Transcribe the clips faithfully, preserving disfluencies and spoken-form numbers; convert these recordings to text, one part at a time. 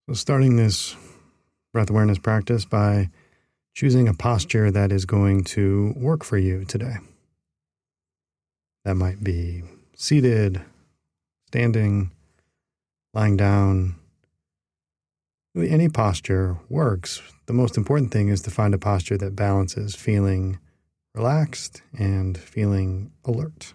So starting this breath awareness practice by choosing a posture that is going to work for you today. That might be seated, standing, lying down. Really, any posture works. The most important thing is to find a posture that balances feeling relaxed and feeling alert.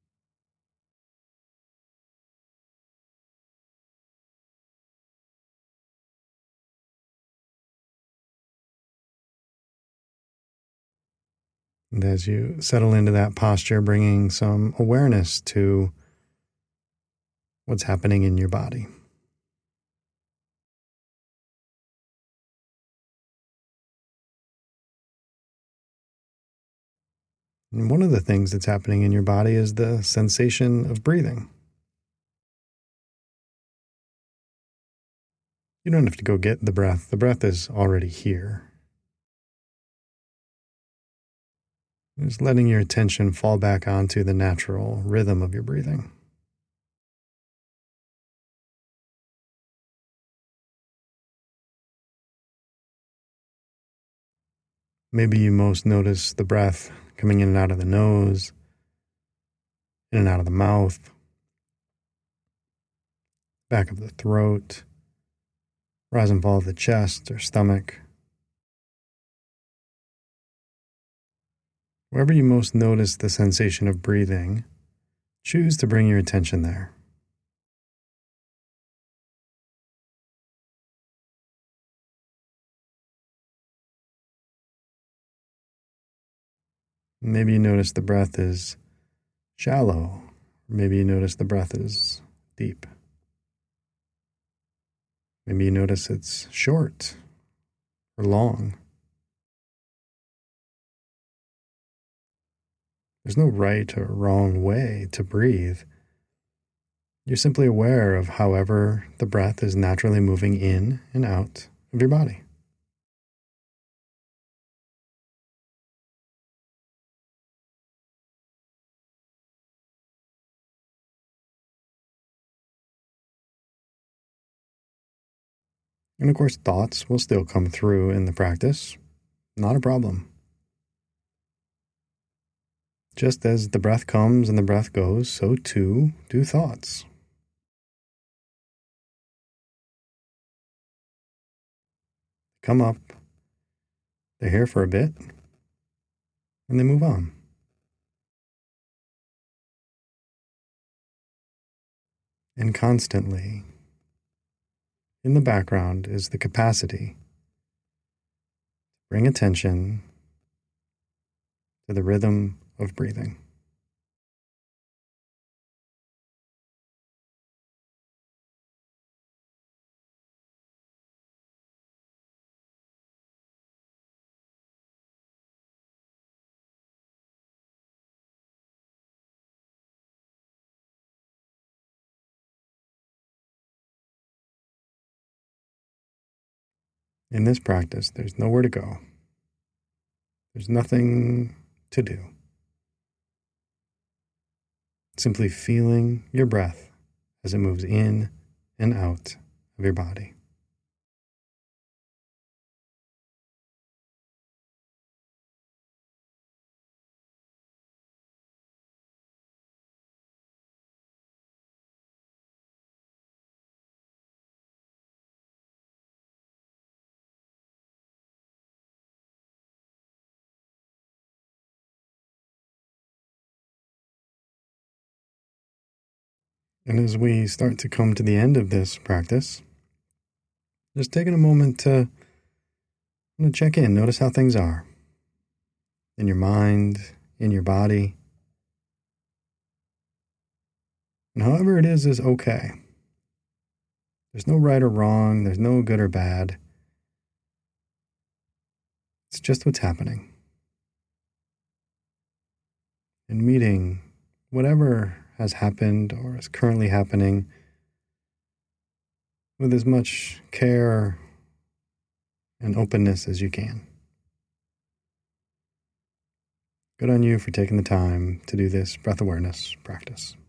And as you settle into that posture, bringing some awareness to what's happening in your body. And one of the things that's happening in your body is the sensation of breathing. You don't have to go get the breath. The breath is already here. Just letting your attention fall back onto the natural rhythm of your breathing. Maybe you most notice the breath coming in and out of the nose, in and out of the mouth, back of the throat, rise and fall of the chest or stomach. Wherever you most notice the sensation of breathing, choose to bring your attention there. Maybe you notice the breath is shallow. Maybe you notice the breath is deep. Maybe you notice it's short or long. There's no right or wrong way to breathe. You're simply aware of however the breath is naturally moving in and out of your body. And of course, thoughts will still come through in the practice. Not a problem. Just as the breath comes and the breath goes, so too do thoughts. Come up, they're here for a bit, and they move on. And constantly, in the background, is the capacity to bring attention to the rhythm of breathing. In this practice, there's nowhere to go. There's nothing to do. Simply feeling your breath as it moves in and out of your body. And as we start to come to the end of this practice, just taking a moment to, to check in, notice how things are in your mind, in your body. And however it is, is okay. There's no right or wrong, there's no good or bad. It's just what's happening. And meeting whatever has happened or is currently happening with as much care and openness as you can. Good on you for taking the time to do this breath awareness practice.